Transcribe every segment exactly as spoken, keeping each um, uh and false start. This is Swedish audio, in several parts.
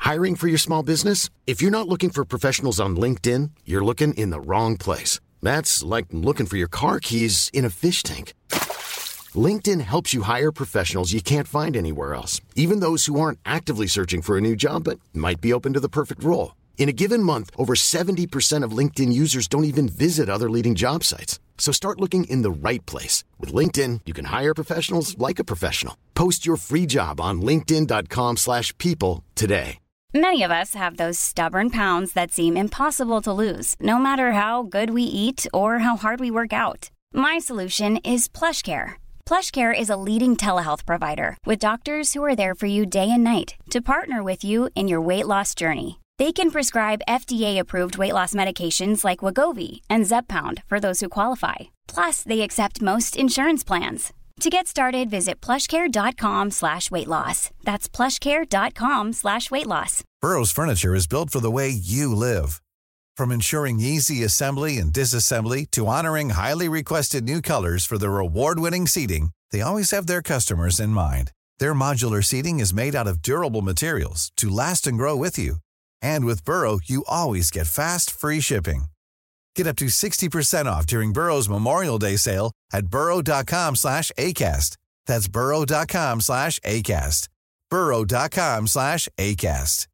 Hiring for your small business? If you're not looking for professionals on LinkedIn, you're looking in the wrong place. That's like looking for your car keys in a fish tank. LinkedIn helps you hire professionals you can't find anywhere else, even those who aren't actively searching for a new job but might be open to the perfect role. In a given month, over seventy percent of LinkedIn users don't even visit other leading job sites. So start looking in the right place. With LinkedIn, you can hire professionals like a professional. Post your free job on linkedin dot com slash people today. Many of us have those stubborn pounds that seem impossible to lose, no matter how good we eat or how hard we work out. My solution is PlushCare. PlushCare is a leading telehealth provider with doctors who are there for you day and night to partner with you in your weight loss journey. They can prescribe F D A-approved weight loss medications like Wegovy and Zepbound for those who qualify. Plus, they accept most insurance plans. To get started, visit plushcare.com slash weight loss. That's plushcare.com slash weight loss. Burrow's furniture is built for the way you live. From ensuring easy assembly and disassembly to honoring highly requested new colors for their award-winning seating, they always have their customers in mind. Their modular seating is made out of durable materials to last and grow with you. And with Burrow, you always get fast, free shipping. Get up to sixty percent off during Burrow's Memorial Day sale at burrow.com slash ACAST. That's burrow.com slash ACAST. burrow.com slash ACAST.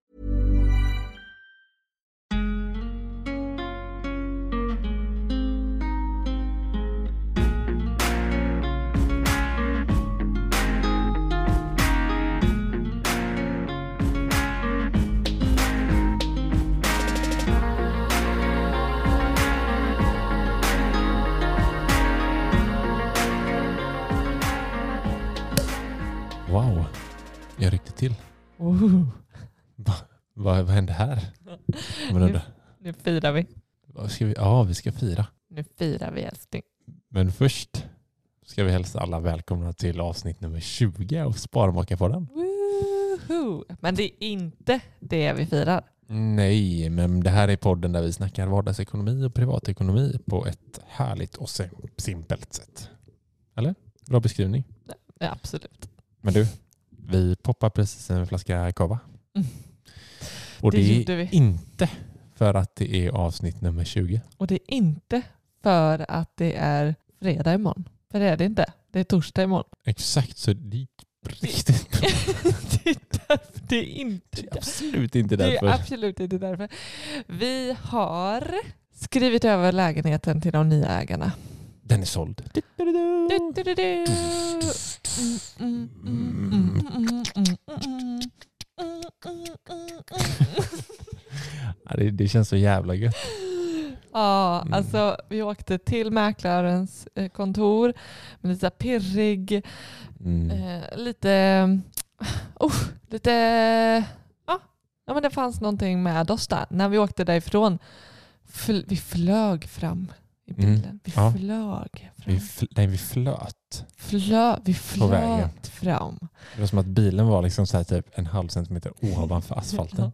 Wow, jag ryckte till. Oh. Va, vad, vad hände här? Nu, nu firar vi. Vad ska vi? Ja, vi ska fira. Nu firar vi, älskling. Men först ska vi hälsa alla välkomna till avsnitt nummer tjugo av Sparmakarpodden. Woohoo! Men det är inte det vi firar. Nej, men det här är podden där vi snackar vardagsekonomi och privatekonomi på ett härligt och simpelt sätt. Eller? Bra beskrivning. Ja, absolut. Men du, vi poppar precis en flaska kava. Mm. Och det, det är vi. inte för att det är avsnitt nummer tjugo. Och det är inte för att det är fredag imorgon. För det är det inte. Det är torsdag imorgon. Exakt, så det gick riktigt bra. det, är därför, det är inte det är absolut inte därför. Det är absolut inte därför. Vi har skrivit över lägenheten till de nya ägarna. Den är såld. Du, du, du, du, du. Mm, mm, mm, mm, mm, mm, mm. Ja, det, det känns så jävla gött. Ja, mm. Alltså vi åkte till mäklarens kontor med lite pirrig, mm. eh, lite, oh, lite, ja, ja, men det fanns någonting med oss där. När vi åkte därifrån, fl- vi flög fram i bilen. Mm. Vi ja. flög fram. Vi fl- nej, vi flöt. Flö- vi flöt fram. Det var som att bilen var liksom så här typ en halv centimeter ovanför asfalten.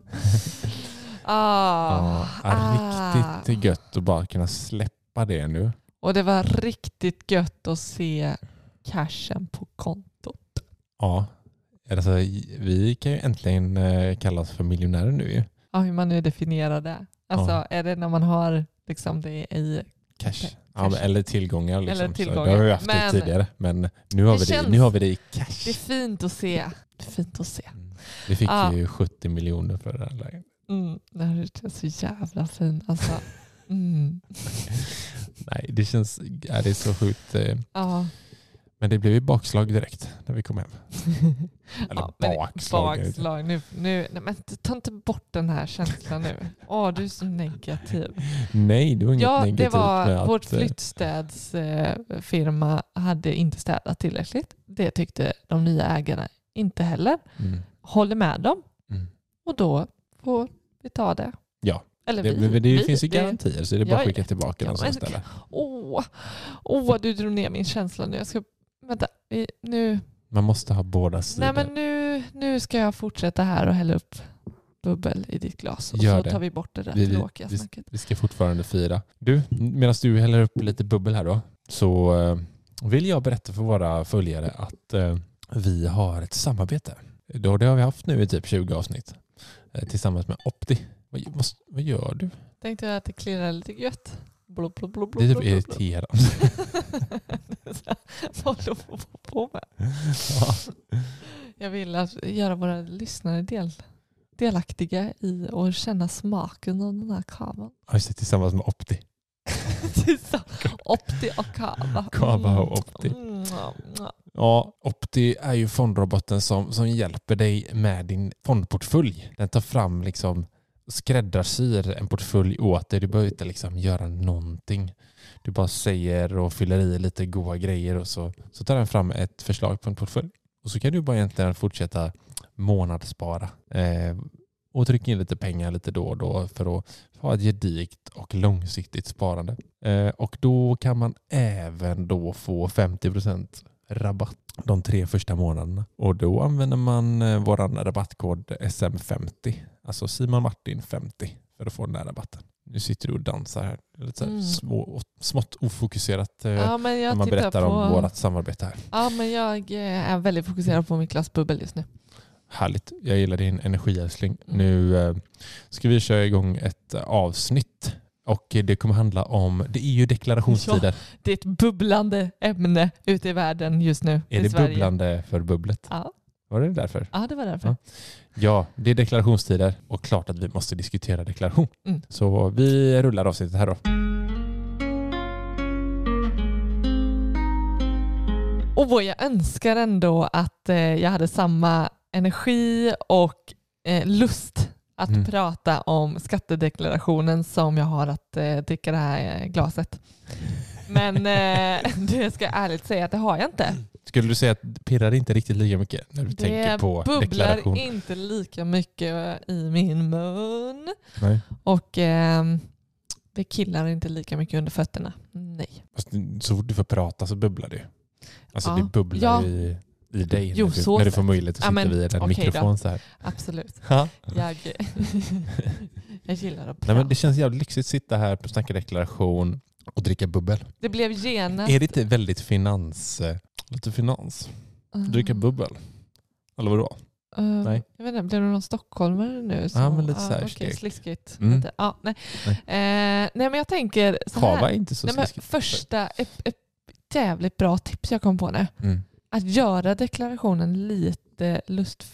Ah, ja, riktigt ah. gött att bara kunna släppa det nu. Och det var riktigt gött att se cashen på kontot. Ja, alltså, vi kan ju äntligen kallas för miljonärer nu ju. Ja, hur man nu definierar det. Alltså ja. Är det när man har liksom det i cash? cash. Ja, eller tillgångar. Liksom. Eller tillgångar. Så det har vi haft men, det tidigare. Men nu har, det vi känns, det, nu har vi det i cash. Det är fint att se. Det är fint att se. Mm. Vi fick ah. ju sjuttio miljoner för det här läget. Mm, det här är så jävla fint. Alltså, mm. Nej, det känns ja, det är så sjukt. Eh. Ja. Men det blev ju bakslag direkt när vi kom hem. Eller ja, bakslag. bakslag. Nu, nu, nej, men ta inte bort den här känslan nu. Åh, oh, du är så negativ. Nej, det var inget ja, negativt. Det var med vårt att, flyttstädsfirma hade inte städat tillräckligt. Det tyckte de nya ägarna inte heller. Mm. Håller med dem. Mm. Och då får vi ta det. Ja. Eller det, vi, det, det vi, finns ju garantier det, så det är bara att ja, skicka tillbaka den som ställer. Åh, åh, du drog ner min känsla nu. Jag ska, vänta, nu. Man måste ha båda sidor. Nej, men nu, nu ska jag fortsätta här och hälla upp bubbel i ditt glas. Och Gör så det. tar vi bort det där vi, tråkiga vi, snacket. Vi ska fortfarande fira. Du, medan du häller upp lite bubbel här då, så uh, vill jag berätta för våra följare att uh, vi har ett samarbete. Då, det har vi haft nu i typ tjugo avsnitt. Eh, tillsammans med Opti. Vad, vad, vad gör du? Tänkte jag att det klirrar lite gött. Blub, blub, blub, Det är typ blub, blub. irriterande. Vad håller du på med? Ja. Jag vill att göra våra lyssnare del, delaktiga i och känna smaken av den här kavan. Ja, just det, tillsammans med Opti. Opti och kava. Kava och Opti. Mm. Ja, Opti är ju fondroboten som, som hjälper dig med din fondportfölj. Den tar fram liksom skräddarsyr en portfölj åt dig. Du behöver inte liksom göra någonting. Du bara säger och fyller i lite goda grejer och så, så tar den fram ett förslag på en portfölj. Och så kan du bara egentligen fortsätta månadsspara eh, och trycka in lite pengar lite då och då för att ha ett gediget och långsiktigt sparande. Eh, och då kan man även då få femtio procent rabatt de tre första månaderna. Och då använder man eh, våran rabattkod S M femtio, alltså Simon Martin femtio, för att få den där rabatten. Nu sitter du och dansar här. Lite så här Mm. små, smått ofokuserat eh, Ja, men jag när man tittar berättar på... om vårat samarbete här. Ja, men jag är väldigt fokuserad på mitt glas bubbel just nu. Härligt. Jag gillar din energiälskling. Mm. Nu eh, ska vi köra igång ett eh, avsnitt. Och det kommer handla om, det är ju deklarationstider. Det är ett bubblande ämne ute i världen just nu. Är i det Sverige. bubblande för bubblet? Ja. Var det därför? Ja, det var därför. Ja. Ja, det är deklarationstider och klart att vi måste diskutera deklaration. Mm. Så vi rullar avsnittet här då. Och jag önskar ändå att eh, jag hade samma energi och eh, lust att Mm. prata om skattedeklarationen som jag har att eh, dricka det här eh, glaset. Men eh, det ska jag ärligt säga att det har jag inte. Skulle du säga att det pirrar inte riktigt lika mycket när du tänker Det på bubblar deklaration? inte lika mycket i min mun. Nej. Och eh, det killar inte lika mycket under fötterna. Nej. Fast så fort du får prata så bubblar det. Alltså Ja. det bubblar Ja. i, i dig Jo, när, du, så när du sett. får möjlighet att Ja, sitta men, vid en okej mikrofon då. så här. Absolut. Ja. Jag, jag gillar att prata. Nej, men det känns jävligt lyxigt att sitta här på Snacka deklaration och dricka bubbel. Det blev genast... Är det inte väldigt finans... eh, Lite finans? Dricka bubbel? Eller vadå? Uh, Nej. Jag vet inte, blev det någon stockholmare nu? Ja, men lite så här Okej, stek. sliskigt. Mm. Lite. Ja, nej. Nej. Eh, nej, men jag tänker så Kava här. är inte så Nej, men sliskigt. första, ett, ett jävligt bra tips jag kom på nu. Mm. Att göra deklarationen lite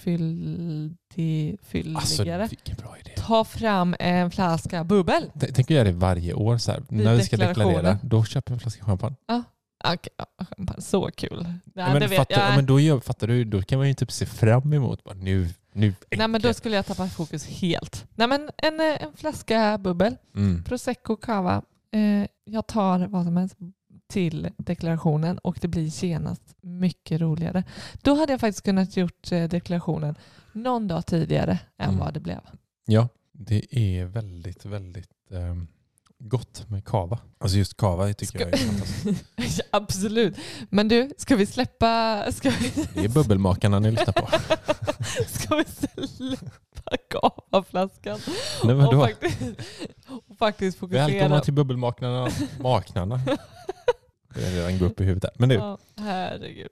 lustfylligare. Alltså vilken bra idé. Ta fram en flaska bubbel. T- Tänk att göra det varje år så här. Vid När vi ska deklarationen. deklarera, då köper vi en flaska champagne. Okay, ja, så kul. Ja, Ja, men det vet fattar, jag. ja, men då, gör, fattar du, då kan man ju typ se fram emot bara, nu, nu Nej, men då enkelt. skulle jag tappa fokus helt. Nej, men en, en flaska bubbel. Mm. Prosecco, cava. Eh, jag tar vad som helst till deklarationen och det blir genast mycket roligare. Då hade jag faktiskt kunnat gjort eh, deklarationen någon dag tidigare än Mm. vad det blev. Ja, det är väldigt, väldigt ehm, gott med kava. Alltså just kava tycker jag är fantastiskt. Ja, absolut. Men du, ska vi släppa... Ska vi, Det är bubbelmakarna ni lyssnar på. ska vi släppa kavaflaskan? Nej, men och, då, faktiskt, och faktiskt fokusera... välkomna till bubbelmakarna, maknarna. Det är redan gå upp i huvudet där. Men du, Ja, herregud.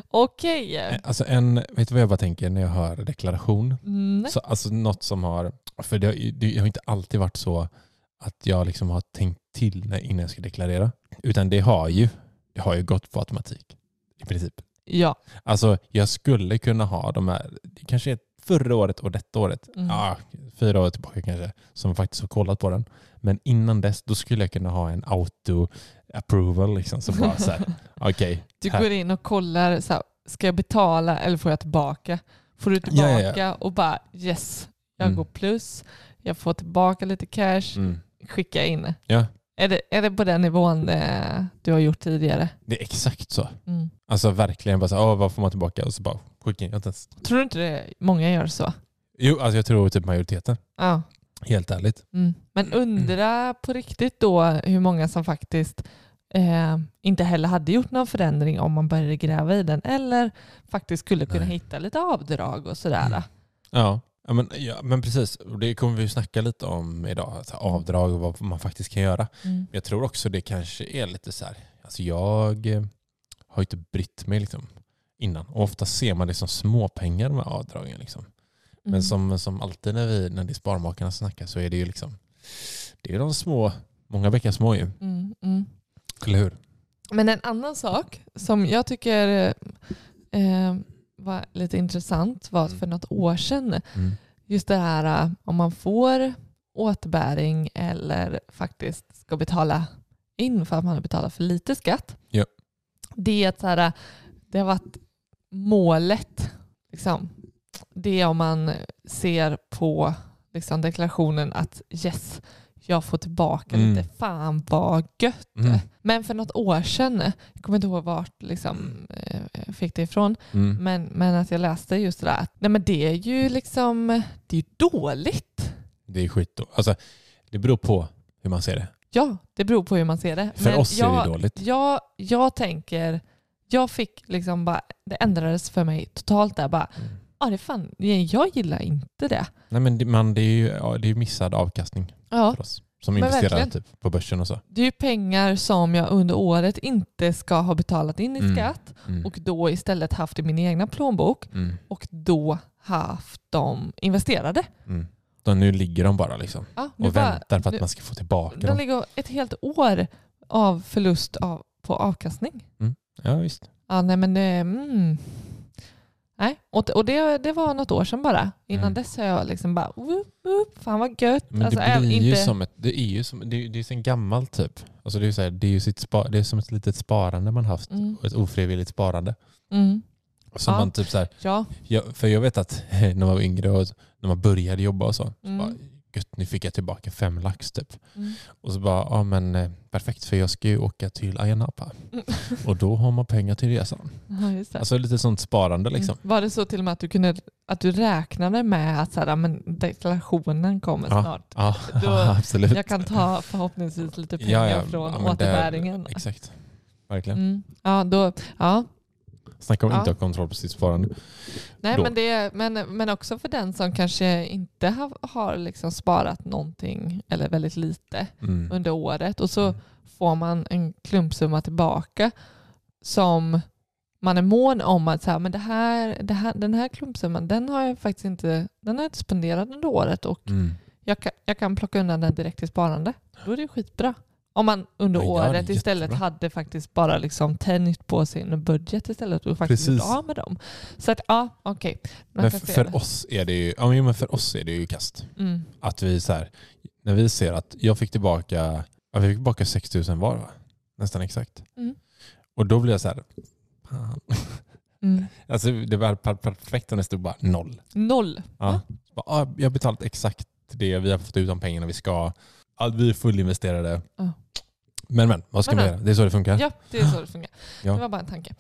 Okej. alltså en, vet du vad jag bara tänker när jag hör deklaration? Nej. Så, alltså något som har, för det, har- det har inte alltid varit så att jag liksom har tänkt till när, innan jag ska deklarera. Utan det har ju, det har ju gått på automatik i princip. Ja. Alltså jag skulle kunna ha de här, det kanske är förra året och detta året, Mm. ja, fyra år tillbaka kanske, som faktiskt har kollat på den. Men innan dess, då skulle jag kunna ha en auto-approval liksom, så bara så här, okej. Du här. går in och kollar, så här, ska jag betala eller får jag tillbaka? Får du Ja, tillbaka ja, ja. och bara yes, jag Mm. går plus, jag får tillbaka lite cash, Mm. skicka in. Ja, Är det, är det på den nivån eh, du har gjort tidigare? det är exakt så. Mm. Alltså verkligen bara så här, åh, vad får man tillbaka? Och så bara skicka in. Jag inte ens... Tror du inte det många gör så? Jo, alltså jag tror typ majoriteten. Ja. Helt ärligt. Mm. Men undra på riktigt då hur många som faktiskt eh, inte heller hade gjort någon förändring om man började gräva i den eller faktiskt skulle kunna Nej. hitta lite avdrag och sådär. Mm. Ja. Ja, men, ja, men precis. Och det kommer vi ju snacka lite om idag. Alltså avdrag och vad man faktiskt kan göra. Mm. Jag tror också det kanske är lite så här. Alltså jag eh, har ju inte brytt mig liksom. innan. Och ofta ser man det som småpengar med avdragen. Liksom. Men Mm. som, som alltid när, vi, när det är sparmakarna snackar så är det ju liksom, det är de små, många bäckar små ju. Mm, mm. Eller hur? Men en annan sak som jag tycker eh, var lite intressant var att för något år sedan, Mm. just det här eh, om man får återbäring eller faktiskt ska betala in för att man har betalat för lite skatt. Ja. Det är att så här, det har varit målet. Liksom. Det är om man ser på liksom, deklarationen att yes, jag får tillbaka Mm. lite. Fan vad gött. Mm. Men för något år sedan, jag kommer inte ihåg vart liksom, eh, fick det ifrån, Mm. men, men att jag läste just det där. Nej, men det är ju liksom, det är ju dåligt. Det är skit då. Alltså, det beror på hur man ser det. Ja, det beror på hur man ser det. För Men oss jag, är det dåligt. Jag, jag tänker, jag fick liksom bara, det ändrades för mig totalt där bara, Mm. ja det är fan, jag gillar inte det. Nej, men det, man, det är ju ja, det är missad avkastning Ja, för oss. Som Men investerar verkligen. typ, på börsen och så. det är ju pengar som jag under året inte ska ha betalat in i Mm. skatt Mm. och då istället haft i min egna plånbok Mm. och då haft dem investerade. Mm. Då nu ligger de bara liksom Ja, nu och bara- väntar på att nu- man ska få tillbaka De dem. ligger ett helt år av förlust av, på avkastning. Ja, visst. Ja, nej men det... Mm. Nej, och, och det, det var något år sedan bara. Innan Mm. dess har jag liksom bara... Whoop, whoop, fan vad gött. Men Alltså, det även blir ju inte, som ett, det är ju som, det är, det är sen gammalt typ. Alltså det är ju så här, det är ju sitt spa, det är som ett litet sparande man haft. Mm. Ett ofrivilligt sparande. Mm. Som Ja. man typ så här, Ja. jag, för jag vet att när man var yngre och när man började jobba och så, så Mm. bara, gött, nu fick jag tillbaka fem lax typ. Mm. Och så bara, ja men eh, perfekt för jag ska ju åka till Ayia Napa. Mm. Och då har man pengar till resan. Ja, just det. Alltså lite sånt sparande liksom. Mm. Var det så till och med att du, kunde, att du räknade med att så här, men deklarationen kommer Ja. snart? Ja, Då- absolut. Jag kan ta förhoppningsvis lite pengar Ja, ja. från Ja, men det- återbäringen. Exakt. Verkligen. Mm. Ja, då, ja. Snacka om att Ja. inte ha kontroll på sitt sparande. Nej, Då. men, det, men, men också för den som kanske inte har, har liksom sparat någonting eller väldigt lite Mm. under året och så Mm. får man en klumpsumma tillbaka som man är mån om att så här, men det här, det här, den här klumpsumman den har jag faktiskt inte, den har jag inte spenderat under året och Mm. jag kan, jag kan plocka undan den direkt till sparande. Då är det skitbra. Om man under Ja, ja, det är året istället jättebra. hade faktiskt bara liksom tänjt på sin budget istället och faktiskt Precis. gjort av med dem. Så att ja, okej. Man Men kan för, se för det. oss är det ju, ja, men för oss är det ju kast. Mm. Att vi så här, när vi ser att jag fick tillbaka, ja, vi fick tillbaka sex tusen var va? Nästan exakt. Mm. Och då blir jag så här, fan. Mm. Alltså det var per- perfekt när det stod bara noll. Noll. Ja. Så bara, ja, jag har betalat exakt det vi har fått ut de pengarna vi ska. Allt vi är fullinvesterade. Ja. Men men, vad ska Men, vi göra? Det är så det funkar. Ja, det är så det fungerar. Ja. Det var bara en tanke.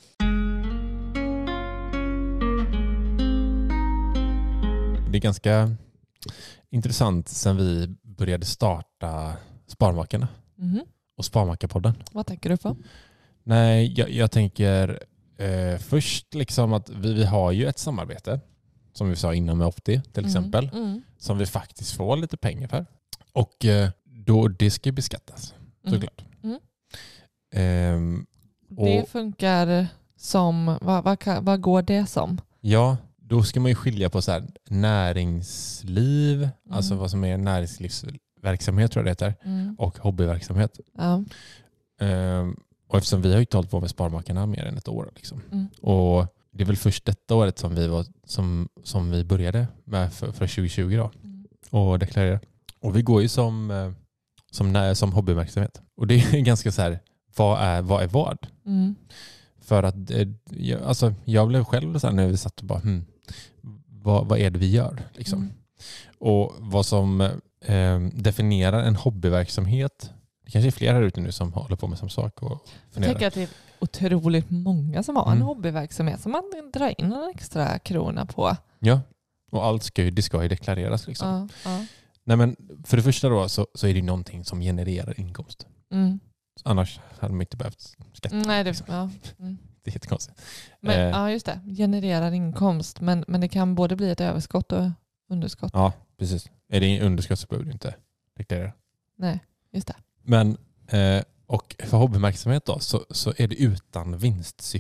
Det är ganska intressant sen vi började starta Sparmakarna Mhm. och Sparmakarpodden. Vad tänker du på? Nej, jag, jag tänker eh, först liksom att vi, vi har ju ett samarbete som vi sa innan med Opti till exempel, Mm. Mm. som vi faktiskt får lite pengar för. Och eh, då det ska beskattas, Mm. såklart. Mm. Ehm, Det och funkar som, vad, vad, kan- vad går det som? ja, då ska man ju skilja på så här näringsliv, alltså vad som är näringslivsverksamhet tror jag det heter, Mm. och hobbyverksamhet. Ja. Ehm, och eftersom vi har ju inte hållit på med Sparmakarna mer än ett år. Liksom. Mm. Och det är väl först detta året som vi, var, som, som vi började med för, för tjugo tjugo då, Mm. och deklarera. Och vi går ju som, eh, som, när, som hobbyverksamhet. Och det är ganska så här, vad är vad? Är vad? Mm. För att eh, jag, alltså, jag blev själv så här när vi satt och bara, hmm, vad, vad är det vi gör? Liksom. Mm. Och vad som eh, definierar en hobbyverksamhet, det kanske är fler här ute nu som håller på med samma sak och Jag funderar. tänker att det är otroligt många som har en Mm. hobbyverksamhet som man drar in en extra krona på. Ja, och allt ska ju, det ska ju deklareras. Liksom. Ja, ja. Nej, men för det första då så, så är det ju någonting som genererar inkomst. Mm. Annars hade man inte behövt skatta. Mm, Nej, det, ja. Mm. Det är jättekonstigt. Men, Eh. ja, just det. Genererar inkomst. Men, men det kan både bli ett överskott och underskott. Ja, precis. Är det underskott så behöver du inte deklarera. Nej, just det. Men, eh, och för hobbyverksamhet då så, så är det utan vinstsyfte.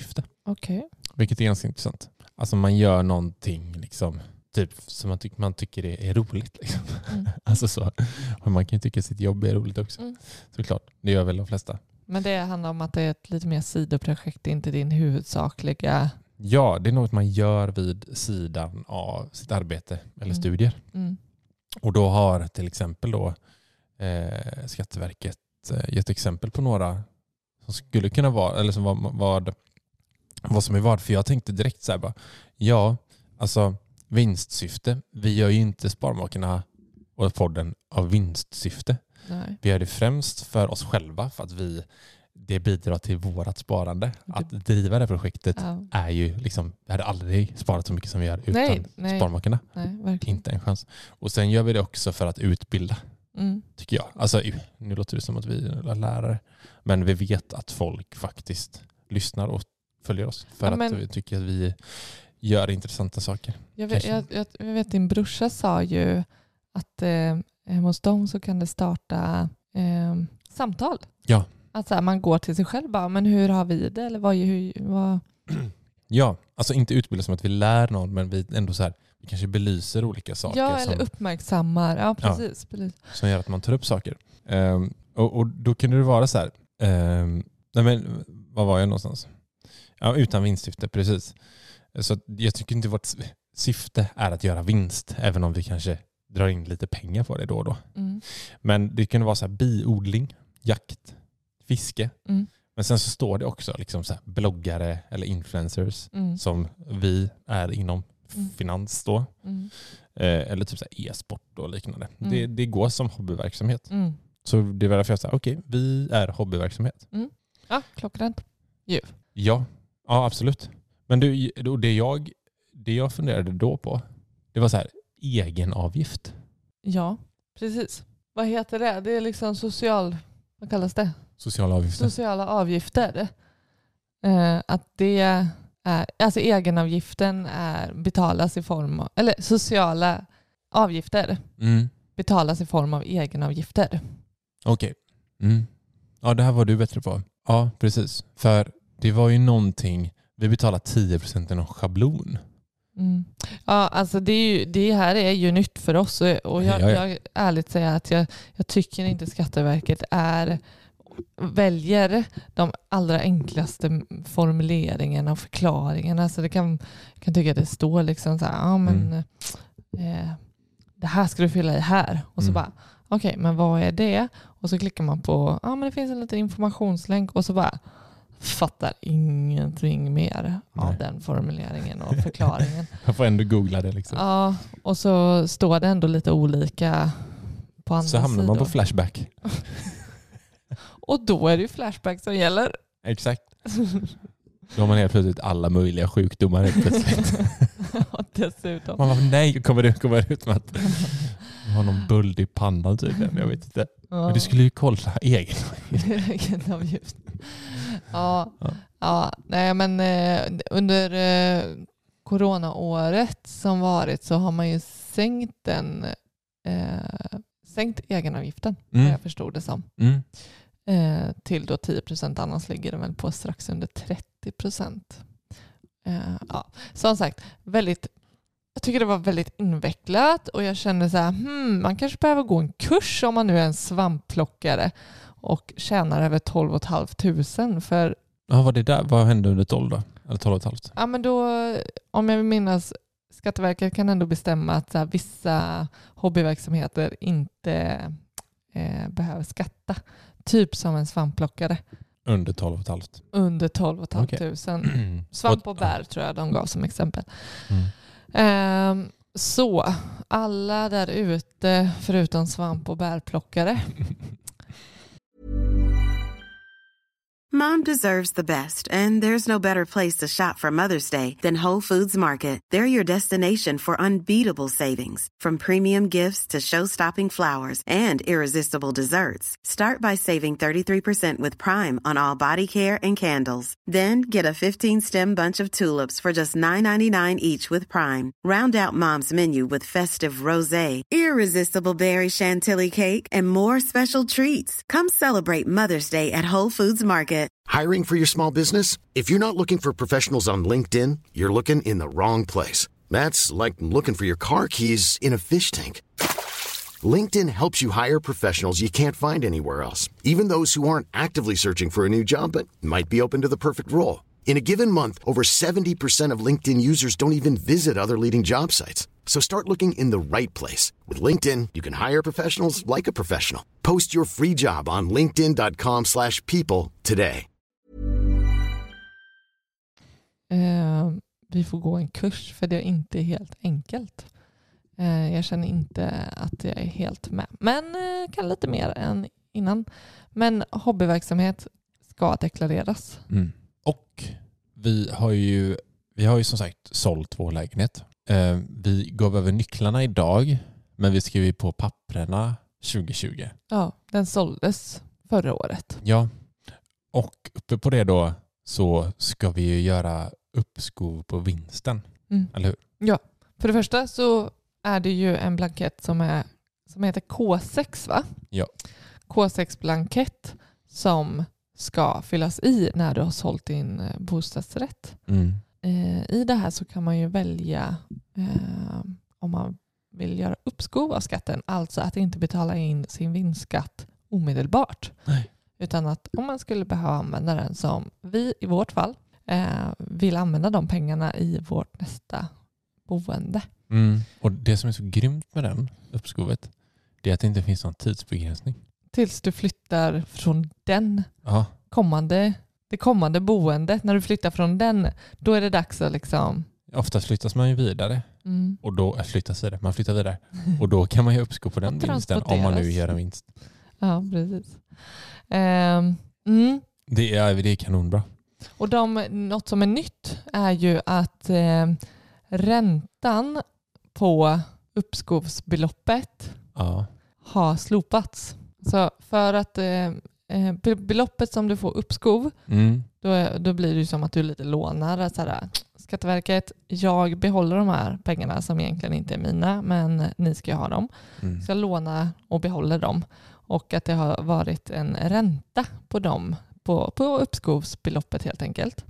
Okej. Okay. Vilket är ganska intressant. Alltså man gör någonting liksom, typ som man, ty- man tycker är, är roligt. Liksom. Mm. Alltså så. Och man kan ju tycka att sitt jobb är roligt också. Mm. Såklart, det gör väl de flesta. Men det handlar om att det är ett lite mer sidoprojekt, inte din huvudsakliga... Ja, det är något man gör vid sidan av sitt arbete eller mm. studier. Mm. Och då har till exempel då eh, Skatteverket eh, gett exempel på några som skulle kunna vara, eller som var, vad, vad som är vad. För jag tänkte direkt så här bara, ja, alltså vinstsyfte. Vi gör ju inte Sparmakarna och podden av vinstsyfte. Nej. Vi gör det främst för oss själva, för att vi det bidrar till vårat sparande. Att driva det projektet ja. är ju liksom, vi hade aldrig sparat så mycket som vi gör utan nej, nej. Sparmakarna. Nej, inte en chans. Och sen gör vi det också för att utbilda. Mm. Tycker jag. Alltså, nu låter det som att vi är lärare. Men vi vet att folk faktiskt lyssnar och följer oss. För ja, men... att vi tycker att vi gör intressanta saker. Jag vet, jag, jag, jag vet din brorsa sa ju att eh, hos dem så kan det starta eh, samtal. Ja. Att så här, man går till sig själv bara, men hur har vi det? Eller vad, hur, vad... Ja, alltså inte utbilda som att vi lär någon, men vi ändå så här, vi kanske belyser olika saker. Ja, eller som, uppmärksammar. Ja, precis. Ja, som gör att man tar upp saker. Um, och, och då kan det vara så här, um, nej men, vad var jag någonstans? Ja, utan vinstsyfte, precis. Så jag tycker inte vårt syfte är att göra vinst, även om vi kanske drar in lite pengar på det då och då. Mm. Men det kan vara så här biodling, jakt, fiske. Mm. Men sen så står det också liksom så här bloggare eller influencers mm. som vi är inom mm. finans då. Mm. Eh, eller typ så här e-sport och liknande. Mm. Det, det går som hobbyverksamhet. Mm. Så det är därför jag säger, okej, okay, vi är hobbyverksamhet. Mm. Ja, klockrent. Yeah. Ja, ja, absolut. Men du, det, jag, det jag funderade då på, det var så här, egenavgift. Ja, precis. Vad heter det? Det är liksom social... Vad kallas det? Sociala avgifter. Sociala avgifter. Eh, att det är... Alltså egenavgiften är, betalas i form av... Eller sociala avgifter mm. betalas i form av egenavgifter. Okej. Okay. Mm. Ja, det här var du bättre på. Ja, precis. För det var ju någonting... Vi betalar tio procent i någon schablon. Mm. Ja, alltså det, är ju, det här är ju nytt för oss. Och jag, ja, ja. jag ärligt säger att jag, jag tycker inte Skatteverket är... väljer de allra enklaste formuleringarna och förklaringarna. Alltså det kan, kan tycka att det står liksom så här, ja men mm. eh, det här ska du fylla i här. Och så mm. bara, okej, okay, men vad är det? Och så klickar man på, ja men det finns en liten informationslänk och så bara fattar ingenting mer Nej. av den formuleringen och förklaringen. Jag får ändå googla det liksom. Ja, och så står det ändå lite olika på andra sidor. Så hamnar man på Flashback. Och då är det ju Flashback som gäller. Exakt. Då har man helt plötsligt alla möjliga sjukdomar helt plötsligt. Ja, dessutom. Man bara, nej, kommer det kommer ut med att man har någon buld i pannan tydligen. Jag vet inte. Ja. Men du skulle ju kolla egen egenavgift. Ja, ja. ja, nej men eh, under eh, coronaåret som varit så har man ju sänkt den eh, sänkt egenavgiften, mm. jag förstod det som. Mm. Eh, till då tio procent, annars ligger den väl på strax under trettio procent. Eh, ja. Som sagt, väldigt, jag tycker det var väldigt invecklat och jag kände så här, hmm, man kanske behöver gå en kurs om man nu är en svampplockare och tjänar över tolv och ett halvt tusen för... Ja, vad det där? Vad hände under tolv då? Eller tolv och ett halvt? Ja, men då, om jag vill minnas, Skatteverket kan ändå bestämma att så här, vissa hobbyverksamheter inte eh, behöver skatta. Typ som en svampplockare. Under tolv och ett halvt? Under tolv och ett halvt tusen. Svamp och bär tror jag de gav som exempel. Mm. Um, så, alla där ute förutom svamp och bärplockare. Mom deserves the best, and there's no better place to shop for Mother's Day than Whole Foods Market. They're your destination for unbeatable savings, from premium gifts to show-stopping flowers and irresistible desserts. Start by saving thirty-three percent with Prime on all body care and candles. Then get a fifteen-stem bunch of tulips for just nine ninety-nine each with Prime. Round out Mom's menu with festive rosé, irresistible berry chantilly cake, and more special treats. Come celebrate Mother's Day at Whole Foods Market. Market. Hiring for your small business? If you're not looking for professionals on LinkedIn, you're looking in the wrong place. That's like looking for your car keys in a fish tank. LinkedIn helps you hire professionals you can't find anywhere else, even those who aren't actively searching for a new job but might be open to the perfect role. In a given month, over seventy percent of LinkedIn users don't even visit other leading job sites. So start looking in the right place. With LinkedIn, you can hire professionals like a professional. Post your free job on linkedin dot com slash people today. Uh, vi får gå en kurs för det är inte helt enkelt. Uh, jag känner inte att jag är helt med. Men uh, kan lite mer än innan. Men hobbyverksamhet ska deklareras. Mm. Och vi har ju vi har ju som sagt sålt vår lägenhet. Uh, vi gav över nycklarna idag, men vi skrev på papperna tjugo tjugo. Ja, den såldes förra året. Ja, och uppe på det då så ska vi ju göra uppskov på vinsten. Mm. Eller hur? Ja, för det första så är det ju en blankett som, är, som heter K sex, va? Ja. K sex-blankett som ska fyllas i när du har sålt din bostadsrätt. Mm. Eh, I det här så kan man ju välja eh, om man vill göra uppskov av skatten. Alltså att inte betala in sin vinstskatt omedelbart. Nej. Utan att om man skulle behöva använda den som vi i vårt fall eh, vill använda de pengarna i vårt nästa boende. Mm. Och det som är så grymt med den uppskovet, det är att det inte finns någon tidsbegränsning. Tills du flyttar från den Ja. kommande, det kommande boendet. När du flyttar från den, då är det dags att liksom... Oftast flyttas man ju vidare. Mm. Och då äh, flyttas vidare. Man flyttar vidare. Och då kan man ju uppskov på den Och vinsten om man nu gör en vinst. Ja, precis. Um, mm. Det är, det är kanonbra. Och de, något som är nytt är ju att eh, räntan på uppskovsbeloppet Ja. har slopats. Så för att eh, beloppet som du får uppskov, Mm. då, då blir det ju som att du lite lånar. Så här, Skatteverket, jag behåller de här pengarna som egentligen inte är mina, men ni ska ha dem. Mm. Så jag lånar och behåller dem. Och att det har varit en ränta på dem, på, på uppskovsbeloppet helt enkelt.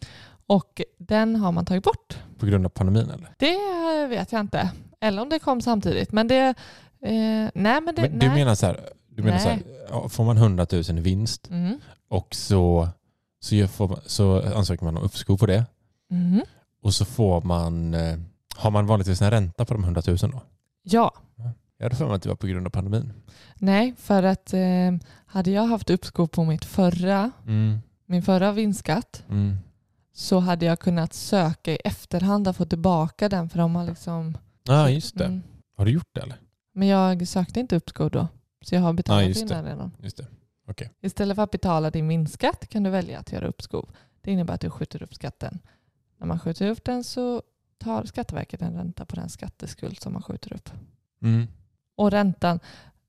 Och den har man tagit bort. På grund av pandemin eller? Det vet jag inte. Eller om det kom samtidigt. Men det... Eh, nej, men det... Men du nej. menar så här, du menar så här, ja, får man hundratusen i vinst Mm. och så, så, gör, får man, så ansöker man om uppskov på det. Mm. Och så får man, eh, har man vanligtvis en ränta på de hundratusen då? Ja. Jag hade för mig att det var på grund av pandemin. Nej, för att eh, hade jag haft uppskov på mitt förra, Mm. min förra vinstskatt, Mm. så hade jag kunnat söka i efterhand och få tillbaka den, för de har liksom... Ja, just det. Mm. Har du gjort det eller? Men jag sökte inte uppskov då, så jag har betalat Ja, just in det. den redan. Just det. Okej. Istället för att betala din vinstskatt kan du välja att göra uppskov. Det innebär att du skjuter upp skatten. När man skjuter upp den så tar Skatteverket en ränta på den skatteskuld som man skjuter upp. Mm. Och räntan,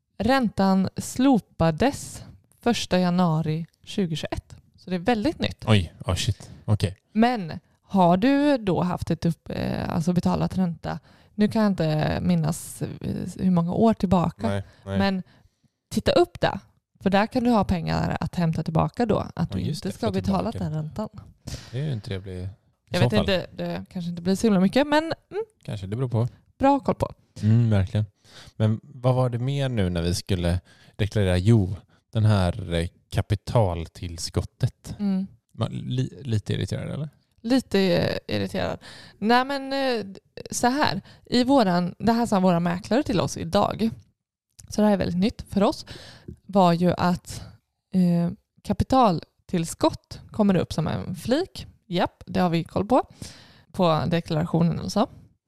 räntan slopades första januari tjugohundratjugoett. Så det är väldigt nytt. Oj, oh shit. Okej. Men har du då haft ett upp, eh, alltså betalat ränta, nu kan jag inte minnas hur många år tillbaka, Nej, nej. men titta upp det. För där kan du ha pengar att hämta tillbaka då. Att du Ja, just inte det, ska få betala tillbaka. den räntan. Det är ju en trevlig... i Jag så vet fall. inte, det kanske inte blir så himla mycket, men mm, Kanske, det beror på. bra koll på. Mm, verkligen. Men vad var det mer nu när vi skulle deklarera? Jo, den här eh, kapitaltillskottet. Mm. Man, li, lite irriterad eller? Lite eh, irriterad. Nej men eh, så här. I våran, det här sa våra mäklare till oss idag. Så det här är väldigt nytt för oss. Var ju att eh, kapitaltillskott kommer upp som en flik. Japp, det har vi koll på. På deklarationen och så.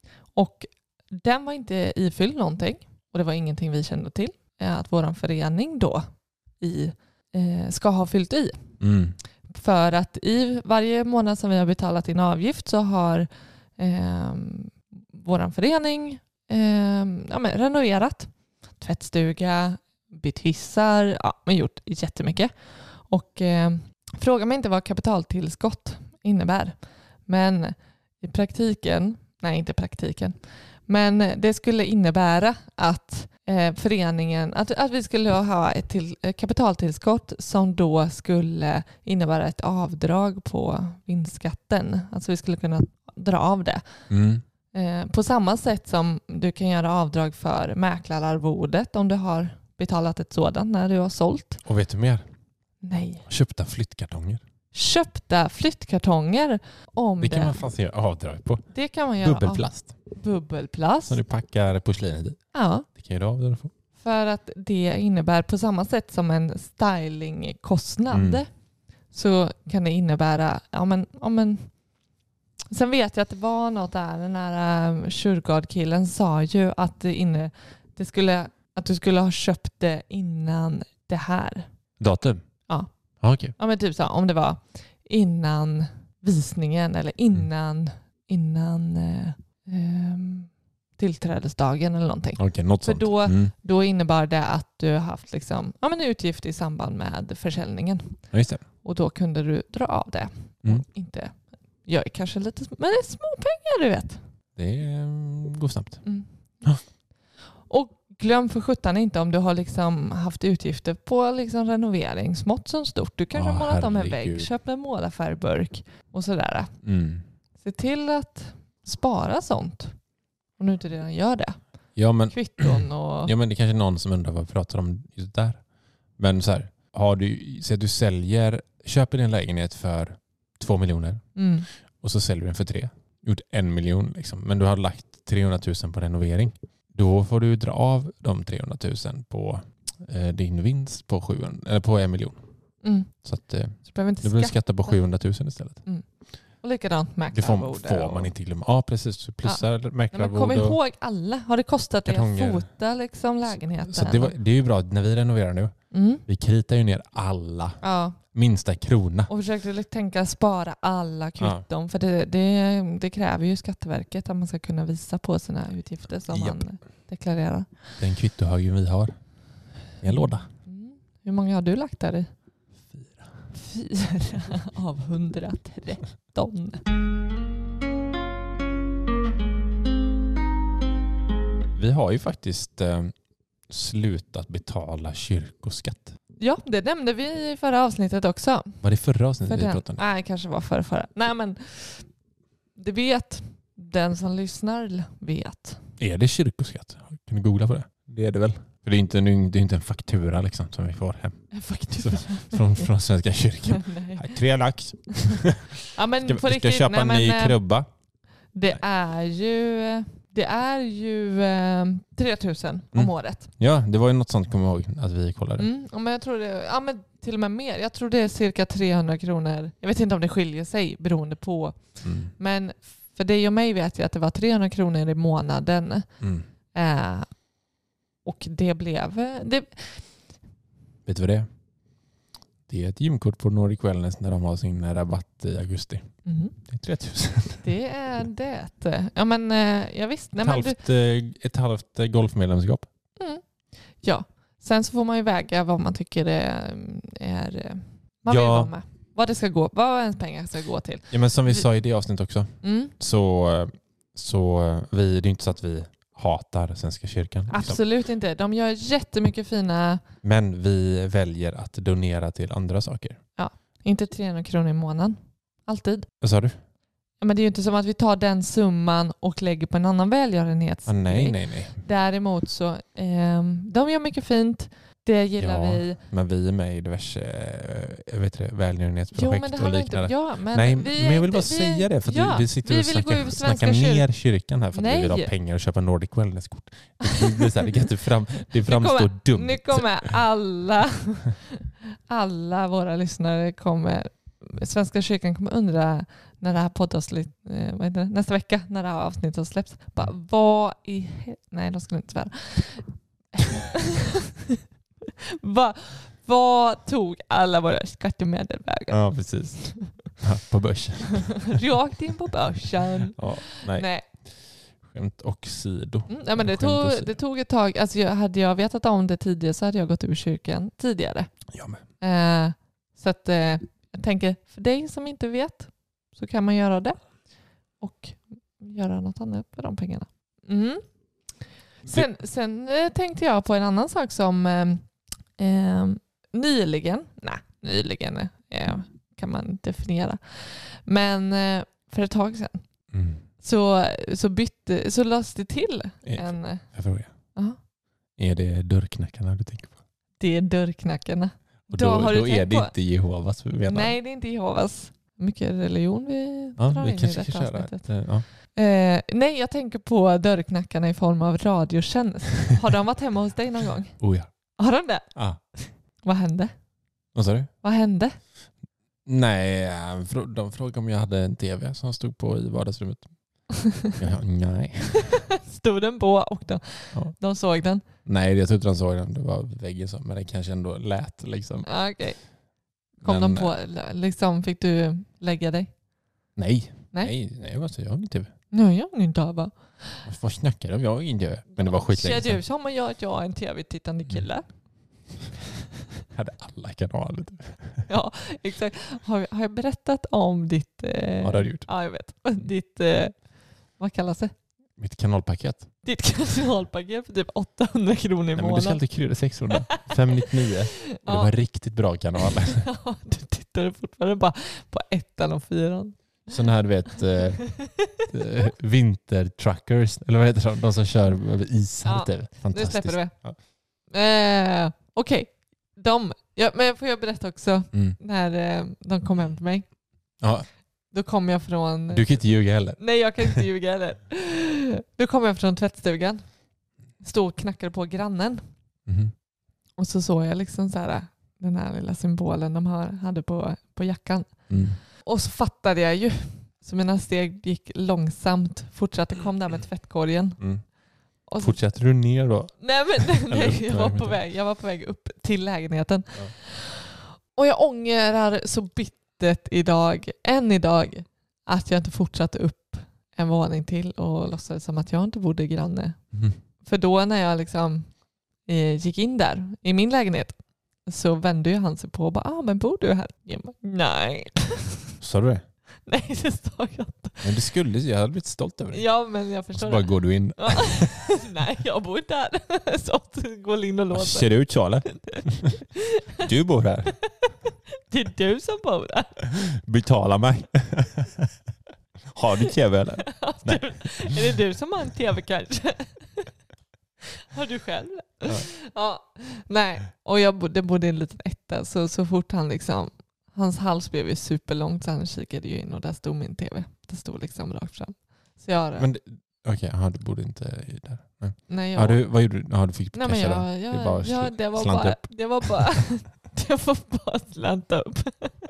Och den var inte ifylld någonting. Och det var ingenting vi kände till. Att våran förening då i, eh, ska ha fyllt i. Mm. För att i varje månad som vi har betalat in avgift så har eh, vår förening eh, ja, men renoverat tvättstuga, bytt hissar, ja, men gjort jättemycket. Och eh, fråga mig inte vad kapitaltillskott innebär. Men i praktiken, nej inte praktiken, Men det skulle innebära att eh, föreningen, att, att vi skulle ha ett till, ett kapitaltillskott som då skulle innebära ett avdrag på vinstskatten. Alltså vi skulle kunna dra av det. Mm. Eh, på samma sätt som du kan göra avdrag för mäklararvodet om du har betalat ett sådant när du har sålt. Och vet du mer? Nej. Köpta flyttkartonger. Köpta flyttkartonger. Om det kan det. man faktiskt göra avdrag på. Det kan man göra. Bubbelplast. Av. Bubbelplast. Så du packar porslinet i. Ja. Det kan ju du avdrag på. För att det innebär på samma sätt som en stylingkostnad mm. så kan det innebära, ja men, ja men sen vet jag att det var något där, den här um, Shurgard-killen sa ju att det inne, det skulle, att du skulle ha köpt det innan det här. Datum? Ja. Ah, okay. Ja men typ så, om det var innan visningen eller innan, mm. innan eh, eh, tillträdesdagen eller någonting. Okay, något För sånt. då, mm. då innebar det att du har haft liksom, ja, men utgift i samband med försäljningen. Ja, just det. Och då kunde du dra av det. Mm. Och inte, jag är kanske lite, men det är små pengar du vet. Det um, går snabbt. Mm. Ja. Och glöm för sjutton inte om du har liksom haft utgifter på liksom renoveringsmått som stort. Du kanske oh, har målat om en herregud. vägg, köpt en målarfärgburk och sådär. Mm. Se till att spara sånt. Om du inte redan gör det. Ja, men, Kvitton och... ja, men det är kanske någon som undrar vad vi pratar om just där. Men så här, har du, så att du säljer, köper din lägenhet för två miljoner Mm. och så säljer du den för tre. Gjort en miljon liksom. Men du har lagt trehundratusen på renovering. Då får du dra av de trehundratusen på eh, din vinst på, sjuhundra, eller på en miljon. Mm. Så att eh, Så behöver inte du behöver skatta. skatta på sjuhundratusen istället. Mm. Och likadant Det får, mäklararvode. får man inte glömma. Ja, precis. Så plussar ja. mäklararvode. Men kom ihåg alla. Har det kostat dig kartonger. att fota liksom lägenheten? Så det, var, det är ju bra när vi renoverar nu. Mm. Vi kritar ju ner alla. Ja. Minsta krona. Och försökte tänka spara alla kvitton. Ja. För det, det, det kräver ju Skatteverket att man ska kunna visa på sina utgifter som Japp. man deklarerar. Den kvittohögen vi har i en låda. Mm. Hur många har du lagt där i? Fyra. Fyra av hundratretton. Vi har ju faktiskt eh, slutat betala kyrkoskatt. Ja, det nämnde vi i förra avsnittet också. Var det förra avsnittet För vi den, pratade om? nej, kanske var förra, förra. Nej, men det vet den som lyssnar vet. Är det kyrkoskatt? Kan du googla på det? Det är det väl? För det är inte, det är inte en faktura liksom, som vi får hem. En faktura? Från, från Svenska kyrkan. Nej. Nej, tre lax. Ja, men Ska, på ska riktigt, köpa nej, en ny men, krubba. Det är ju, det är ju eh, tre tusen om Mm. året. Ja, det var ju något sånt, kommer jag ihåg, att vi kollade. Mm, men jag tror det, ja, men till och med mer. Jag tror det är cirka trehundra kronor. Jag vet inte om det skiljer sig beroende på. Mm. Men för dig och mig vet jag att det var trehundra kronor i månaden. Mm. Eh, och det blev... Det... Vet du vad det är? Det är ett gymkort på Nordic Wellness när de har sin rabatt i augusti. Mm. Det är tre tusen. Det är det. Ja, men eh, jag visste. Nej, ett, men halvt, du... eh, ett halvt eh, golfmedlemskap. Mm. Ja. Sen så får man ju väga vad man tycker är... är man Ja. vill vara med. Vad det ska gå, vad ens pengar ska gå till. Ja, men som vi Vi- sa i det avsnittet också, Mm. så, så vi, det är inte så att vi hatar Svenska kyrkan. liksom. Absolut inte. De gör jättemycket fina... Men vi väljer att donera till andra saker. Inte trehundra kronor i månaden. Alltid. Vad sa du? Ja, men det är ju inte som att vi tar den summan och lägger på en annan välgörenhet. Ah, nej, nej, nej. Däremot så, ehm, de gör mycket fint. Det gillar Ja, vi. Men vi är med i diverse eh, jag vet det, Jo, välgörenhetsprojekt men det och handlar inte liknande. ja, men Nej, vi men är jag vill bara inte- vi, säga det för att ja, vi, vi sitter vi och vill gå snackar, ur snackar Svenska kyr- ner kyrkan här för att vi vill Nej. ha pengar och köpa Nordic Wellness-kort. Det, blir så här, det, kan inte fram, det framstår nu kommer, dumt. Nu kommer alla, alla våra lyssnare kommer, Svenska kyrkan kommer undra när det här poddavsnitt, eh, vad heter det, nästa vecka när det här avsnittet släpps. Bara, vad i he- Nej, de skulle inte svära. Va, vad tog alla våra skattemedel vägen? Ja, precis. Ja, på börsen. Rakt in på börsen. Ja, nej. Nej. Skämt och sido. Mm, nej, men det, Skämt tog, åsido. det tog ett tag. Alltså, jag, hade jag vetat om det tidigare så hade jag gått ur kyrkan tidigare. Jag med. Eh, så att, eh, jag tänker, för dig som inte vet så kan man göra det och göra något annat för de pengarna. Mm. Sen, sen eh, tänkte jag på en annan sak som eh, eh, nyligen, nej nyligen eh, kan man definiera, men eh, för ett tag sedan Mm. så, så bytte, så lades det till Eh, en, eh, Jag frågar. aha, Är det dörrknackarna du tänker på? det är dörrknackarna. Och Då då, har du då är tänkt det på- inte Jehovas vi menar. Nej, det är inte Jehovas. Mycket religion vi Ja, drar vi in i kanske detta ska köra. avsnittet. ett, Ja. Eh, nej, jag tänker på dörrknackarna i form av radiotjänst. Har de varit hemma hos dig någon gång? Oh ja. Har de det? Ah. Vad hände? Vad sa du? Vad hände? Nej, frå- de frågade om jag hade en tv som stod på i vardagsrummet. Ja, nej. Stod den på och de, Ja. de såg den? Nej, jag tror inte de såg den. Det var väggen så, men det kanske ändå lät liksom. Ah, okej. Kom Men, de på, liksom, fick du lägga dig? Nej, Nej. nej, nej, jag, jag har ingen tv. Nej, jag har inte va? Vad snackar du om? Jag har ingen tv. Men det var skitlänge Ser du sedan. som man gör att jag är en tv-tittande kille? Jag hade alla kanaler. Ja, exakt. Har, har jag berättat om ditt... Eh, Ja, det har du gjort. Ja, jag vet. Ditt... Eh, vad kallas det? Mitt kanalpaket. Ditt kanalpaket för typ åttahundra kronor i Nej, men du ska månaden. alltid krydda sexhundra. femhundranittionio. Det Ja. var en riktigt bra kanal. Ja, du tittar fortfarande bara på ettan och fyran. Sån här, du vet, eh, eh, vintertruckers, eller vad heter de? De som kör över isar. Ja, Typ. Nu Fantastiskt. släpper du det. Ja. Eh, Okej, de... Ja, men får jag berätta också Mm. när eh, de kom hem till mig. Ja, Då kom jag från... du kan inte ljuga heller. Nej, jag kan inte ljuga heller. Då kom jag från tvättstugan. Stod och knackade på grannen. Mhm. Och så såg jag liksom så här, den här lilla symbolen de har, hade på, på jackan. Mm. Och så fattade jag ju. Så mina steg gick långsamt. Fortsatte kom där med tvättkorgen. Mm. Och så, Fortsätter du ner då? nej, men, Eller nej, upp, jag, nej, var jag på vet väg, jag var på väg upp till lägenheten. Ja. Och jag ångrar så bittert idag, än idag, att jag inte fortsatte upp en våning till och låtsades som att jag inte bodde granne. Mm. För då när jag liksom eh, gick in där i min lägenhet så vände ju han sig på och bara, ah, men bor du här? Jag bara, nej. Sa du det? Nej, det sa jag inte. Men du skulle, jag hade blivit stolt över det. Ja, men jag Och så förstår bara det. går du in. Ja. Nej, jag bor inte här. Så att gå in och Vad låsa. ser det ut, Charlie? Du bor här. Det är du som bor där. Betala mig. Har du tv eller? Nej. Du, är det du som har en tv kanske? Har du själv? Ja. Ja. Nej, och jag bodde, bodde i en liten etta så, så fort han liksom, hans hals blev ju superlångt så han kikade ju in och där stod min tv. Det stod liksom rakt fram. Så jag, Men det- okej, okay, du bodde inte i där. Nej. nej, jag, Ja, du, vad gjorde du? Ja, du fick nej, men casha jag, den. jag, Det är bara ja, sl- det var slanta bara, upp. det var bara, det var bara att slanta upp.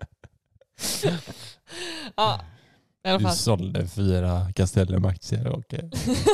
Ja, i alla Du fall. sålde fyra Castellum aktier och... eh,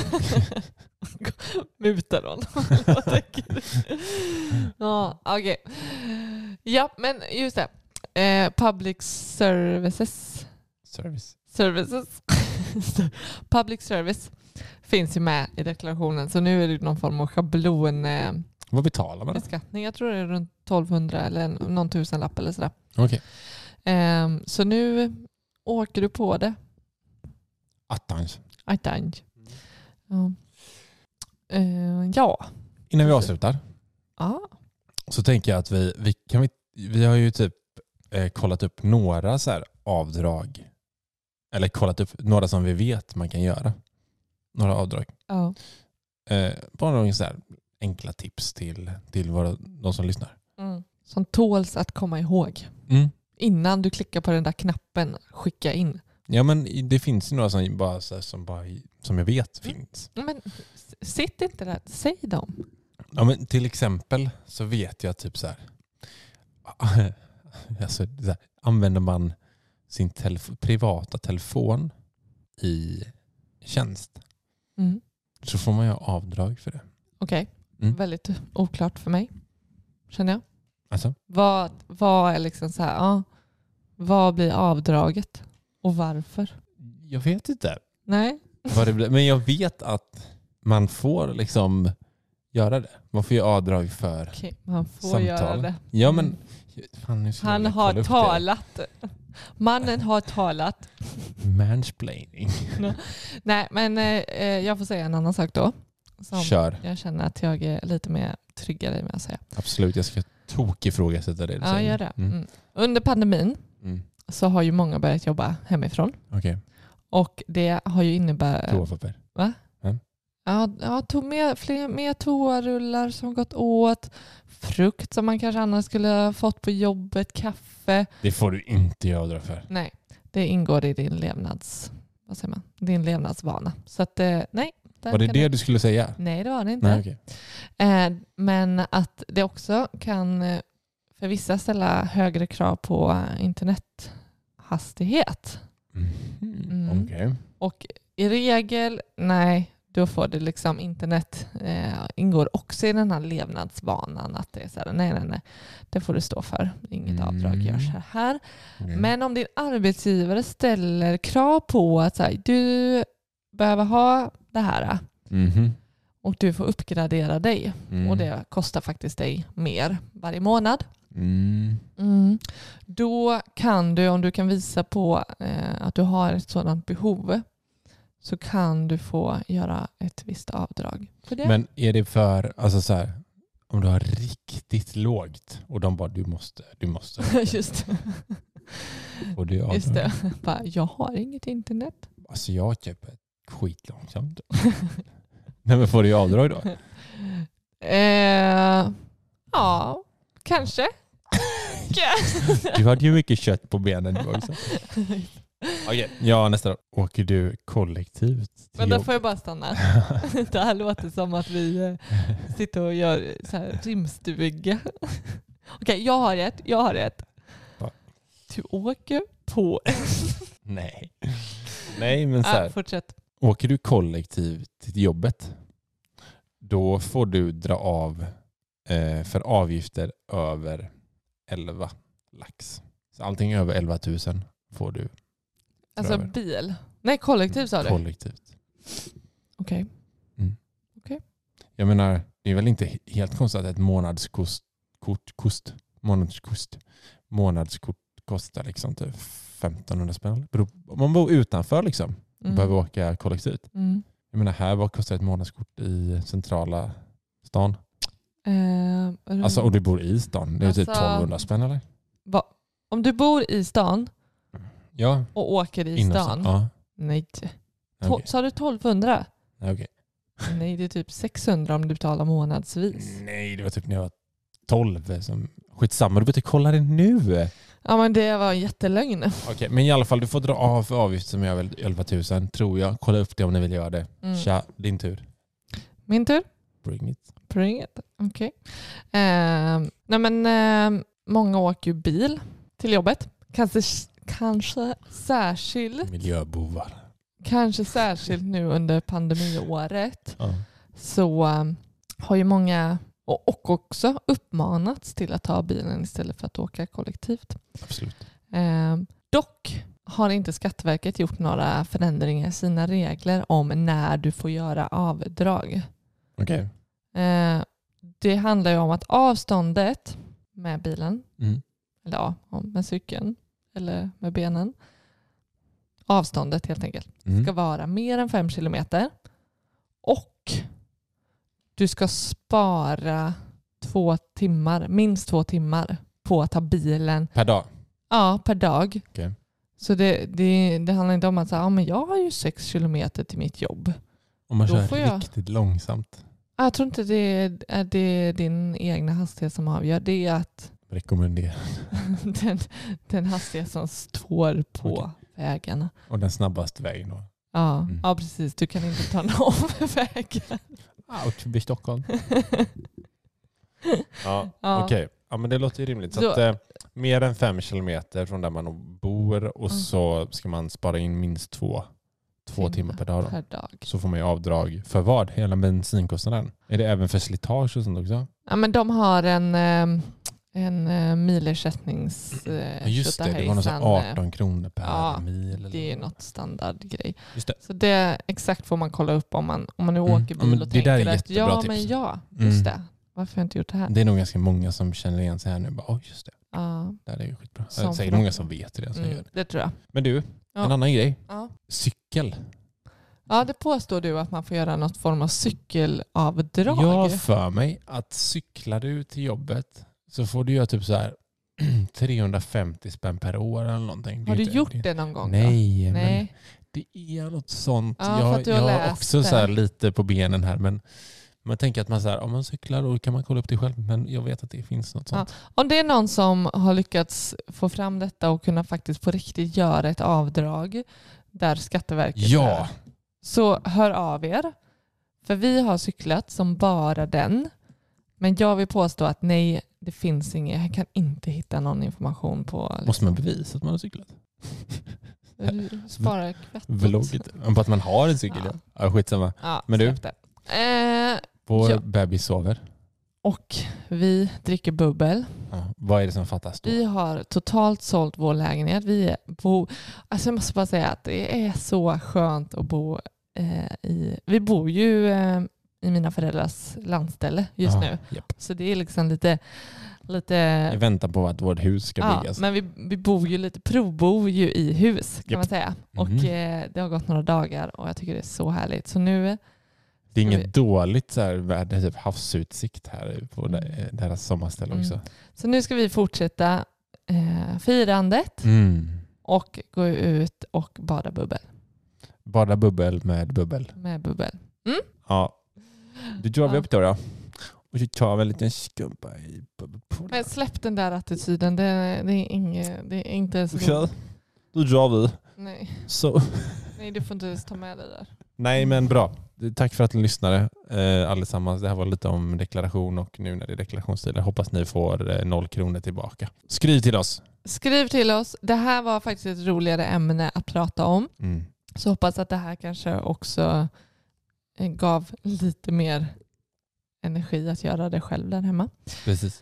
Mutar honom. Vad tänker du? Ja, okej. Ja, men just det. Eh, public services. service. Services. Public service finns ju med i deklarationen. Så nu är det någon form av schablon eh, Vad betalar man då? beskattning. Jag tror det är runt tolvhundra eller någon tusenlapp eller sådär. Okej. Eh, så nu åker du på det. Attans. Attans. Ja. Eh, ja. Innan vi avslutar Ja. så tänker jag att vi, vi, kan vi, vi har ju typ eh, kollat upp några så här avdrag. Eller kollat upp några som vi vet man kan göra. Några avdrag. Ja. Eh, bara några så här enkla tips till, till våra, de som lyssnar. Mm. Som tåls att komma ihåg. Mm. Innan du klickar på den där knappen skicka in. Ja, men det finns ju några som, bara, så här, som, bara, som jag vet finns. Men s- sitt inte där. Säg dem. Ja, men till exempel så vet jag typ så här, alltså, så här använder man sin telef- privata telefon i tjänst Mm. så får man ju ha avdrag för det. Okej. Mm. Väldigt oklart för mig. Känner jag. Alltså, Vad, vad är liksom så här, ja, vad blir avdraget och varför? jag vet inte Nej. vad det blir, men jag vet att man får liksom göra det. Man får ju avdrag för Okej, man får samtal. göra det. Ja, men Mm. fan, nu ska Han jag har kolla upp det. talat. Mannen har talat. Mansplaining. No. Nej, men eh, jag får säga en annan sak då. Som Kör. Jag känner att jag är lite mer tryggare med att säga. Absolut, jag ska tokifrågasätta det du Ja, säger. gör det. Mm. Mm. Under pandemin Mm. så har ju många börjat jobba hemifrån. Okej. Okay. Och det har ju innebär... Toapapper. Va? Mm. Ja, ja, tog med, fler, mer toarullar som gått åt. Frukt som man kanske annars skulle ha fått på jobbet. Kaffe. Det får du inte göra för. Nej, det ingår i din levnads... Vad säger man? Din levnadsvana. Så att, eh, nej. Var det det du... du skulle säga? Nej, det var det inte. Nej, okay. eh, men att det också kan för vissa ställa högre krav på internethastighet. Mm. Mm. Okej. Okay. Och i regel, nej, då får det liksom internet eh, ingår också i den här levnadsvanan att det är så här, nej, nej, nej, det får du stå för. Inget Mm. avdrag görs här. Mm. Men om din arbetsgivare ställer krav på att så här, du behöver ha det här Mm-hmm. och du får uppgradera dig Mm. och det kostar faktiskt dig mer varje månad. Mm. Mm. Då kan du, om du kan visa på eh, att du har ett sådant behov, så kan du få göra ett visst avdrag för det. Men är det för, alltså så här, om du har riktigt lågt och de bara, du måste, du måste. Just det. Och det är Just det. Bara, jag har inget internet. Alltså jag köper skit långsamt. Nej, men får du avdrag då? Eh, ja, kanske. Du hade ju mycket kött på benen du också. Okej, ja, nästa då. Åker du kollektivt till Men då jobb? får jag bara stanna. Det här låter som att vi eh, sitter och gör så här rimstuga. Okej, jag har ett. Jag har ett. Va? Du åker på... Nej. Nej, men så här. Ah, fortsätt. Åker du kollektivt till jobbet, då får du dra av eh, för avgifter över elva lax. Så allting över elva tusen får du. Alltså över. bil? Nej, kollektiv sa du? Kollektivt. Okej. Okay. Mm. Okay. Jag menar, det är väl inte helt konstigt att ett månadskort, kort, kost, månadskost, månadskort kostar liksom typ femtonhundra spänn. Om man bor utanför liksom och Mm. behöver åka kollektivt. Mm. Jag menar, här, vad kostar ett månadskort i centrala stan? Eh, Alltså, och du bor i stan. Det är Alltså, typ tolvhundra spänn, eller? va? Om du bor i stan Ja. och åker i Inom stan? Ja. Nej. To- Okay. Sa du tolvhundra? Okej. Okay. Nej, det är typ sexhundra om du betalar månadsvis. Nej, det var typ när jag var tolv. Som... Skitsamma, du behöver inte kolla det nu. Ja, men det var en jättelögn. Okej, okay, men i alla fall, du får dra av för avgift som är väl elva tusen, tror jag. Kolla upp det om ni vill göra det. Mm. Tja, din tur. Min tur? Bring it. Bring it. Okej. Okay. Eh, nej men eh, många åker ju bil till jobbet. Kanske, kanske särskilt. Miljöbovar. Kanske särskilt nu under pandemiåret. Ja. Så um, har ju många och, och också uppmanats till att ta bilen istället för att åka kollektivt. Absolut. Eh, dock har inte Skatteverket gjort några förändringar i sina regler om när du får göra avdrag. Okej. Okay. Eh, det handlar ju om att avståndet med bilen, Mm. eller ja, med cykeln eller med benen, avståndet helt enkelt, Mm. ska vara mer än fem kilometer och du ska spara två timmar, minst två timmar på att ta bilen. Per dag? Ja, per dag. Okay. Så det, det, det handlar inte om att säga, ja, men jag har ju sex kilometer till mitt jobb. Om man Då kör får jag- riktigt långsamt. Jag tror inte det är, är det din egna hastighet som avgör. Det är att Rekommenderar. den, den hastighet som står på Okej. vägen. Och den snabbaste vägen då. Ja, Mm. ja, precis. Du kan inte ta någon vägen. Out förbi Stockholm. Ja, Ja. okej. Okay. Ja, men det låter ju rimligt. Så Så- att, eh, mer än fem kilometer från där man bor och Mm. så ska man spara in minst två, två timmar per dag. Då. Per dag. Så får man ju avdrag för vad? Hela bensinkostnaden. Är det även för slitage och sånt också? Ja, men de har en, eh, en eh, milersättnings... eh, Ja, just det, det var någon sån tjotahejsan, eh, arton kronor per ja, mil. Eller Det är ju något. något standardgrej. Just det. Så det exakt får man kolla upp om man, om man nu Mm. åker Ja, bil men och det där är tänker att jättebra ja, tips. men ja, Mm. just det. Varför har jag inte gjort det här? Det är nog ganska många som känner igen sig här nu. Bara, oh, just det. Ja. Det är ju skitbra. Som Jag säger bra. många som vet det. Som Mm, gör det. det tror jag. Men du, Ja. en annan grej. Ja. Cykel. Ja, det påstår du att man får göra något form av cykelavdrag. Jag har för mig att cyklar du till jobbet så får du göra typ så här trehundrafemtio spänn per år eller någonting. Det Har är du inte- gjort det? det någon gång? Nej, Då? men Nej. det är något sånt. Ja, för jag att du har jag har läst också det. så här lite på benen här, men man tänker att man så här, om man cyklar då kan man kolla upp det själv, men jag vet att det finns något sånt. Om det är någon som har lyckats få fram detta och kunna faktiskt på riktigt göra ett avdrag där Skatteverket Ja. är, så hör av er. För vi har cyklat som bara den. Men jag vill påstå att nej, det finns inget. Jag kan inte hitta någon information på... Måste man bevisa att man har cyklat? Du sparar kvittot. Vlogget. På att man har en cykel. Ja. Ja, ja skitsamma. Ja, Men du? släpp det. Eh, Vår Ja. bebis sover. och vi dricker bubbel. Ja. Vad är det som fattas då? Vi har totalt sålt vår lägenhet. Vi är bo... alltså jag måste bara säga att det är så skönt att bo eh, i... Vi bor ju eh, i mina föräldrars landställe just Ja, nu. japp. Så det är liksom lite... lite I väntan på att vårt hus ska ja, byggas. men vi, vi bor ju lite, provbor ju i hus kan Japp. man säga. Mhm. Och eh, det har gått några dagar och jag tycker det är så härligt. Så nu... Det är ska inget vi- dåligt så här, värde, typ havsutsikt här på det- deras sommarställe Mm. också. Så nu ska vi fortsätta eh, firandet Mm. och gå ut och bada bubbel. Bada bubbel med bubbel. Med bubbel. Ja. Då drar vi Ja. upp då, då. Och så tar vi en liten skumpa i bubbelpoolen. Men släpp den där attityden. Det, det, är, inget, det är inte så... Okej. Då drar vi. Nej. Så. Nej, du får inte ens ta med dig där. Nej, men bra. Tack för att ni lyssnade eh, allesammans. Det här var lite om deklaration och nu när det är deklarationstid. Jag hoppas ni får eh, noll kronor tillbaka. Skriv till oss. Skriv till oss. Det här var faktiskt ett roligare ämne att prata om. Mm. Så hoppas att det här kanske också eh, gav lite mer energi att göra det själv där hemma. Precis.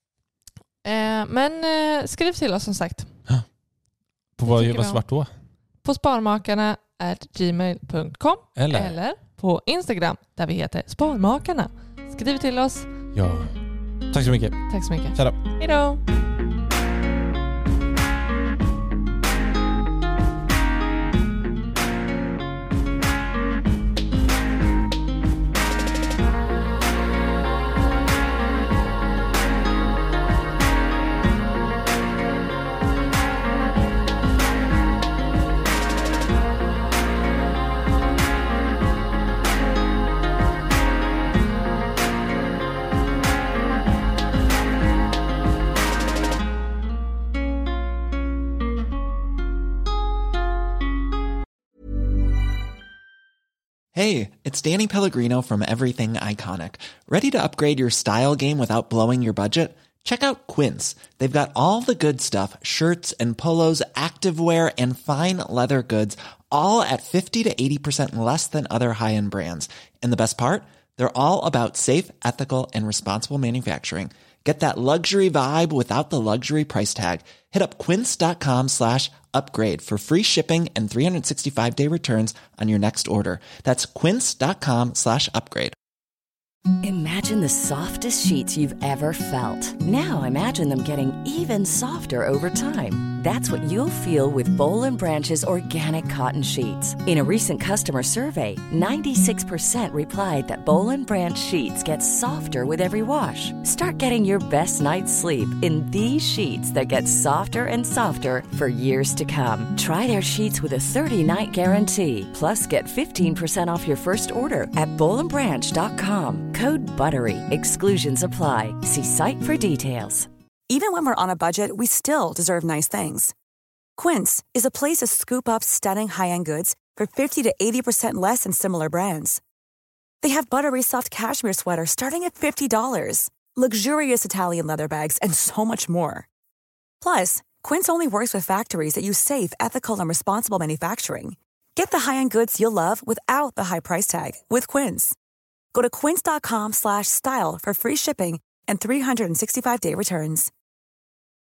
Eh, men eh, skriv till oss som sagt. På Det vad tycker vad vi om. svart då? På sparmakarna at gmail punkt com Eller? eller på Instagram där vi heter Sparmakarna. Skriv till oss. Ja. Tack så mycket. Tack så mycket. Tja då. Hej då! Hey, it's Danny Pellegrino from Everything Iconic. Ready to upgrade your style game without blowing your budget? Check out Quince. They've got all the good stuff, shirts and polos, activewear, and fine leather goods, all at fifty to eighty percent less than other high-end brands. And the best part? They're all about safe, ethical, and responsible manufacturing. Get that luxury vibe without the luxury price tag. Hit up quince.com slash upgrade for free shipping and three sixty-five day returns on your next order. That's quince.com slash upgrade. Imagine the softest sheets you've ever felt. Now imagine them getting even softer over time. That's what you'll feel with Bowl and Branch's organic cotton sheets. In a recent customer survey, ninety-six percent replied that Bowl and Branch sheets get softer with every wash. Start getting your best night's sleep in these sheets that get softer and softer for years to come. Try their sheets with a thirty-night guarantee. Plus, get fifteen percent off your first order at bowl and branch dot com. Code BUTTERY. Exclusions apply. See site for details. Even when we're on a budget, we still deserve nice things. Quince is a place to scoop up stunning high-end goods for fifty to eighty percent less than similar brands. They have buttery soft cashmere sweaters starting at fifty dollars, luxurious Italian leather bags, and so much more. Plus, Quince only works with factories that use safe, ethical, and responsible manufacturing. Get the high-end goods you'll love without the high price tag with Quince. Go to quince.com slash style for free shipping and three sixty-five day returns.